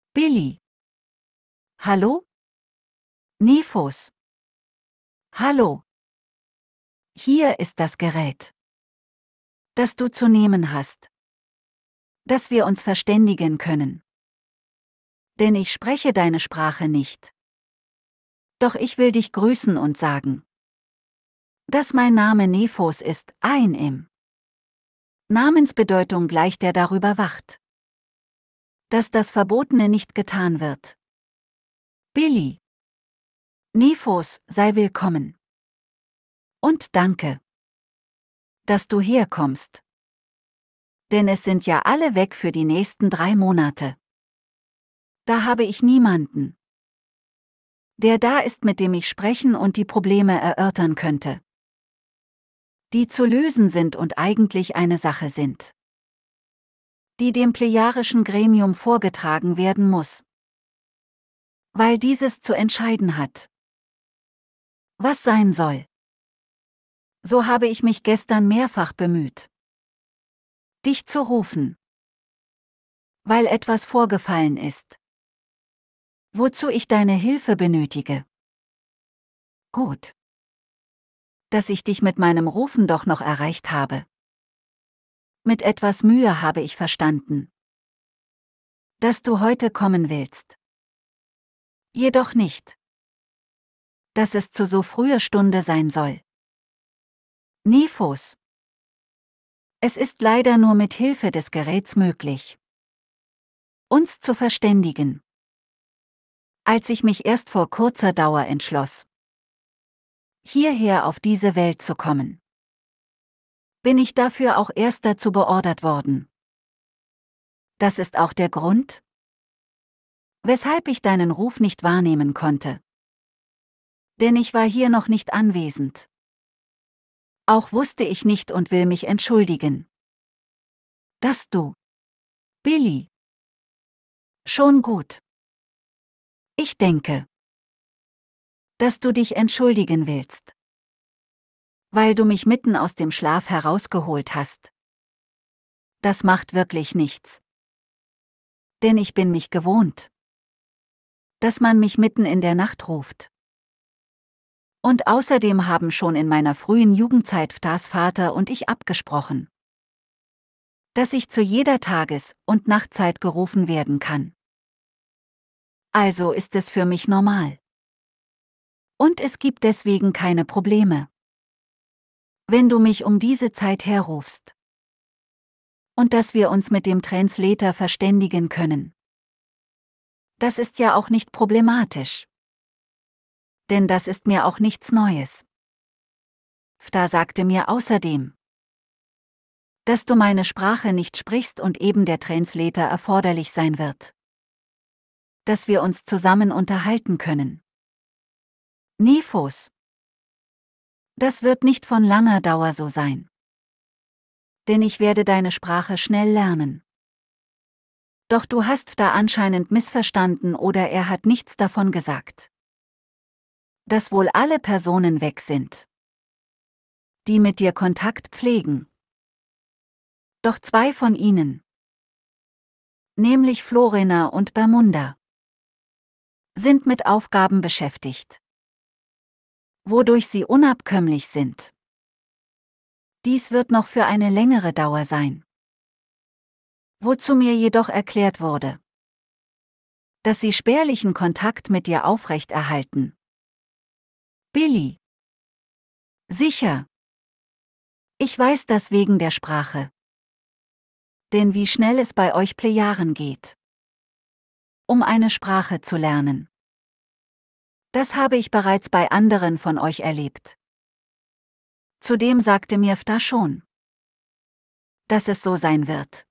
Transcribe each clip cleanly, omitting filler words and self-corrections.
Billy. Hallo? Nephos. Hallo. Hier ist das Gerät, das du zu nehmen hast, dass wir uns verständigen können. Denn ich spreche deine Sprache nicht. Doch ich will dich grüßen und sagen, dass mein Name Nephos ist, ein im Namensbedeutung gleich der darüber wacht, dass das Verbotene nicht getan wird. Billy. Nephos, sei willkommen. Und danke, dass du herkommst. Denn es sind ja alle weg für die nächsten 3 Monate. Da habe ich niemanden, der da ist, mit dem ich sprechen und die Probleme erörtern könnte, die zu lösen sind und eigentlich eine Sache sind, die dem plejarischen Gremium vorgetragen werden muss, weil dieses zu entscheiden hat, was sein soll. So habe ich mich gestern mehrfach bemüht, dich zu rufen, weil etwas vorgefallen ist, wozu ich deine Hilfe benötige. Gut, dass ich dich mit meinem Rufen doch noch erreicht habe. Mit etwas Mühe habe ich verstanden, dass du heute kommen willst. Jedoch nicht, dass es zu so früher Stunde sein soll. Nephos. Es ist leider nur mit Hilfe des Geräts möglich, uns zu verständigen. Als ich mich erst vor kurzer Dauer entschloss, hierher auf diese Welt zu kommen, bin ich dafür auch erst dazu beordert worden. Das ist auch der Grund, weshalb ich deinen Ruf nicht wahrnehmen konnte. Denn ich war hier noch nicht anwesend. Auch wusste ich nicht und will mich entschuldigen, dass du, Billy, schon gut. Ich denke, dass du dich entschuldigen willst, weil du mich mitten aus dem Schlaf herausgeholt hast. Das macht wirklich nichts. Denn ich bin mich gewohnt, dass man mich mitten in der Nacht ruft. Und außerdem haben schon in meiner frühen Jugendzeit Ftas Vater und ich abgesprochen, dass ich zu jeder Tages- und Nachtzeit gerufen werden kann. Also ist es für mich normal. Und es gibt deswegen keine Probleme, wenn du mich um diese Zeit herrufst. Und dass wir uns mit dem Translator verständigen können. Das ist ja auch nicht problematisch. Denn das ist mir auch nichts Neues. Fta sagte mir außerdem, dass du meine Sprache nicht sprichst und eben der Translator erforderlich sein wird. Dass wir uns zusammen unterhalten können. Nephos. Das wird nicht von langer Dauer so sein. Denn ich werde deine Sprache schnell lernen. Doch du hast Fta anscheinend missverstanden oder er hat nichts davon gesagt. Dass wohl alle Personen weg sind, die mit dir Kontakt pflegen. Doch 2 von ihnen, nämlich Florina und Bermunda, sind mit Aufgaben beschäftigt, wodurch sie unabkömmlich sind. Dies wird noch für eine längere Dauer sein. Wozu mir jedoch erklärt wurde, dass sie spärlichen Kontakt mit dir aufrechterhalten. Billy. Sicher. Ich weiß das wegen der Sprache. Denn wie schnell es bei euch Plejaren geht, um eine Sprache zu lernen. Das habe ich bereits bei anderen von euch erlebt. Zudem sagte mir Fta schon, dass es so sein wird,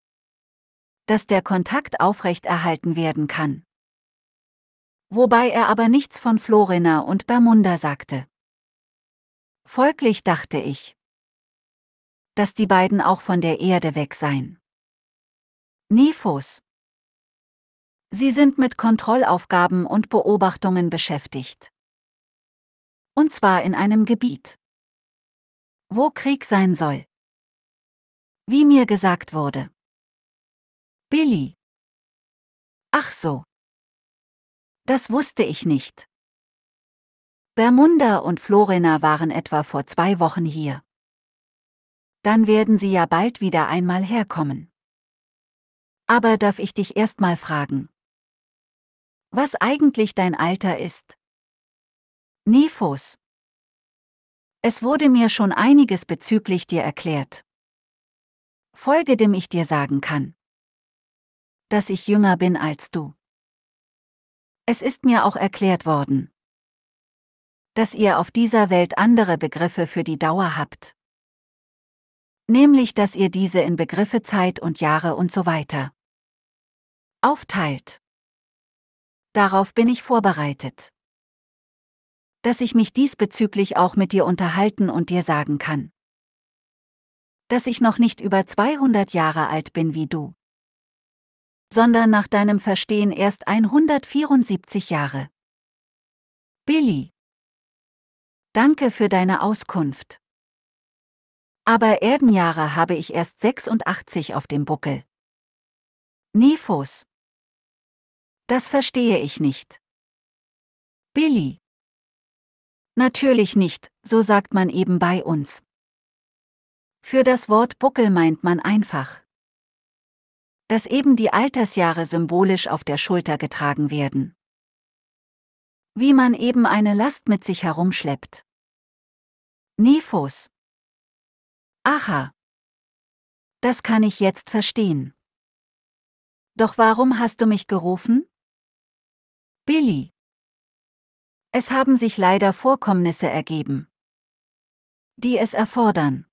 dass der Kontakt aufrechterhalten werden kann. Wobei er aber nichts von Florina und Bermunda sagte. Folglich dachte ich, dass die beiden auch von der Erde weg seien. Nephos. Sie sind mit Kontrollaufgaben und Beobachtungen beschäftigt. Und zwar in einem Gebiet, wo Krieg sein soll. Wie mir gesagt wurde. Billy. Ach so. Das wusste ich nicht. Bermunda und Florina waren etwa vor 2 Wochen hier. Dann werden sie ja bald wieder einmal herkommen. Aber darf ich dich erst mal fragen, was eigentlich dein Alter ist? Nephos. Es wurde mir schon einiges bezüglich dir erklärt. Folge dem ich dir sagen kann, dass ich jünger bin als du. Es ist mir auch erklärt worden, dass ihr auf dieser Welt andere Begriffe für die Dauer habt. Nämlich, dass ihr diese in Begriffe Zeit und Jahre und so weiter aufteilt. Darauf bin ich vorbereitet. Dass ich mich diesbezüglich auch mit dir unterhalten und dir sagen kann, dass ich noch nicht über 200 Jahre alt bin wie du, sondern nach deinem Verstehen erst 174 Jahre. Billy. Danke für deine Auskunft. Aber Erdenjahre habe ich erst 86 auf dem Buckel. Nephos. Das verstehe ich nicht. Billy. Natürlich nicht, so sagt man eben bei uns. Für das Wort Buckel meint man einfach, dass eben die Altersjahre symbolisch auf der Schulter getragen werden. Wie man eben eine Last mit sich herumschleppt. Nephos. Aha. Das kann ich jetzt verstehen. Doch warum hast du mich gerufen? Billy. Es haben sich leider Vorkommnisse ergeben, die es erfordern,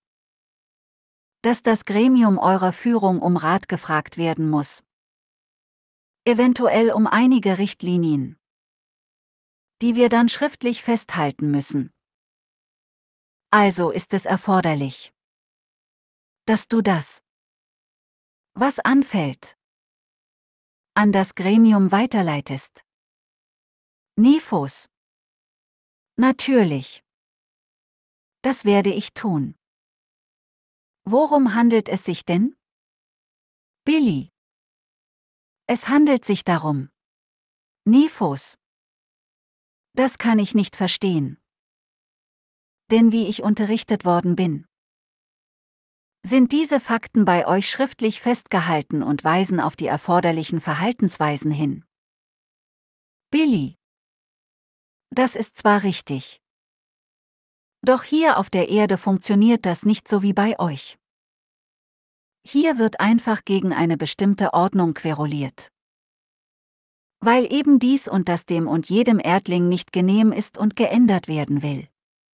dass das Gremium eurer Führung um Rat gefragt werden muss. Eventuell um einige Richtlinien, die wir dann schriftlich festhalten müssen. Also ist es erforderlich, dass du das, was anfällt, an das Gremium weiterleitest. Nephos. Natürlich. Das werde ich tun. Worum handelt es sich denn? Billy. Es handelt sich darum. Nephos. Das kann ich nicht verstehen. Denn wie ich unterrichtet worden bin, sind diese Fakten bei euch schriftlich festgehalten und weisen auf die erforderlichen Verhaltensweisen hin. Billy. Das ist zwar richtig. Doch hier auf der Erde funktioniert das nicht so wie bei euch. Hier wird einfach gegen eine bestimmte Ordnung queruliert. Weil eben dies und das dem und jedem Erdling nicht genehm ist und geändert werden will.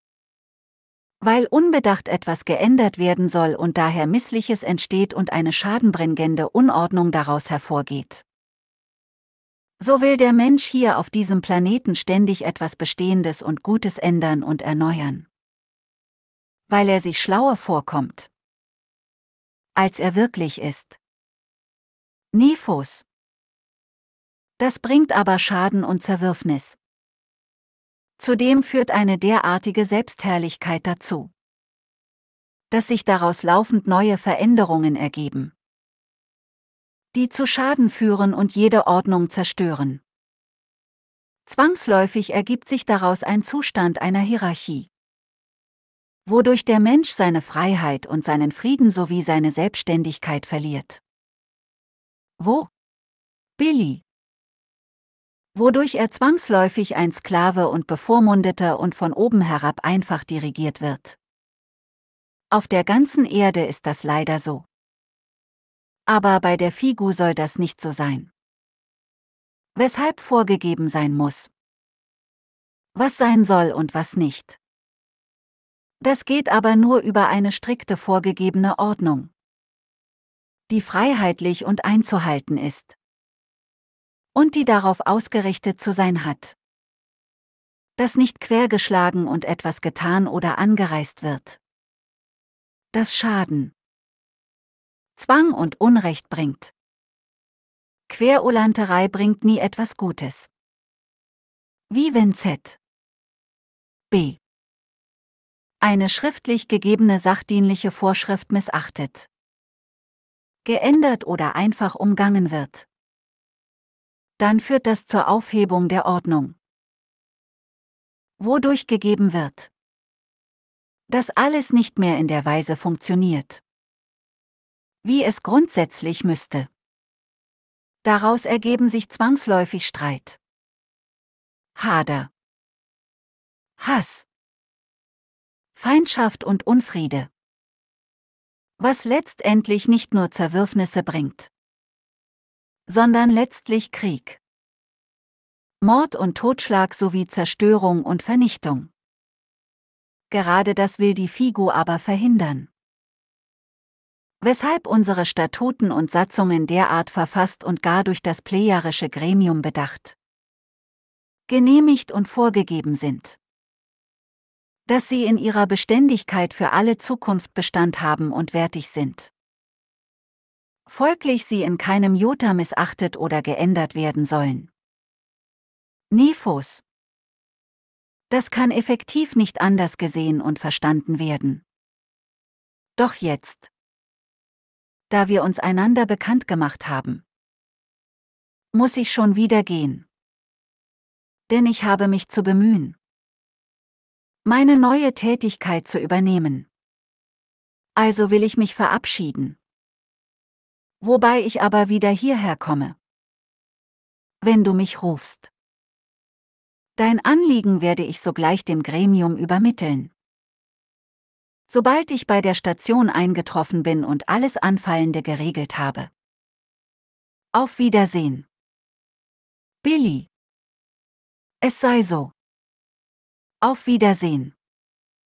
Weil unbedacht etwas geändert werden soll und daher Missliches entsteht und eine schadenbringende Unordnung daraus hervorgeht. So will der Mensch hier auf diesem Planeten ständig etwas Bestehendes und Gutes ändern und erneuern. Weil er sich schlauer vorkommt, als er wirklich ist. Nephos. Das bringt aber Schaden und Zerwürfnis. Zudem führt eine derartige Selbstherrlichkeit dazu, dass sich daraus laufend neue Veränderungen ergeben, die zu Schaden führen und jede Ordnung zerstören. Zwangsläufig ergibt sich daraus ein Zustand einer Hierarchie, wodurch der Mensch seine Freiheit und seinen Frieden sowie seine Selbstständigkeit verliert. Wo? Billy. Wodurch er zwangsläufig ein Sklave und Bevormundeter und von oben herab einfach dirigiert wird. Auf der ganzen Erde ist das leider so. Aber bei der Figu soll das nicht so sein. Weshalb vorgegeben sein muss, was sein soll und was nicht. Das geht aber nur über eine strikte vorgegebene Ordnung, die freiheitlich und einzuhalten ist. Und die darauf ausgerichtet zu sein hat, dass nicht quergeschlagen und etwas getan oder angereist wird, das Schaden, Zwang und Unrecht bringt. Querulanterei bringt nie etwas Gutes. Wie wenn B. eine schriftlich gegebene sachdienliche Vorschrift missachtet, geändert oder einfach umgangen wird. dann führt das zur Aufhebung der Ordnung, wodurch gegeben wird, dass alles nicht mehr in der Weise funktioniert, wie es grundsätzlich müsste. Daraus ergeben sich zwangsläufig Streit, Hader, Hass, Feindschaft und Unfriede, was letztendlich nicht nur Zerwürfnisse bringt, sondern letztlich Krieg, Mord und Totschlag sowie Zerstörung und Vernichtung. Gerade das will die FIGO aber verhindern. Weshalb unsere Statuten und Satzungen derart verfasst und gar durch das plejarische Gremium bedacht, genehmigt und vorgegeben sind, dass sie in ihrer Beständigkeit für alle Zukunft Bestand haben und wertig sind. Folglich sie in keinem Jota missachtet oder geändert werden sollen. Nefos. Das kann effektiv nicht anders gesehen und verstanden werden. Doch jetzt, da wir uns einander bekannt gemacht haben, muss ich schon wieder gehen. Denn ich habe mich zu bemühen, meine neue Tätigkeit zu übernehmen. Also will ich mich verabschieden. Wobei ich aber wieder hierher komme, wenn du mich rufst. Dein Anliegen werde ich sogleich dem Gremium übermitteln. Sobald ich bei der Station eingetroffen bin und alles Anfallende geregelt habe. Auf Wiedersehen. Billy. Es sei so. Auf Wiedersehen.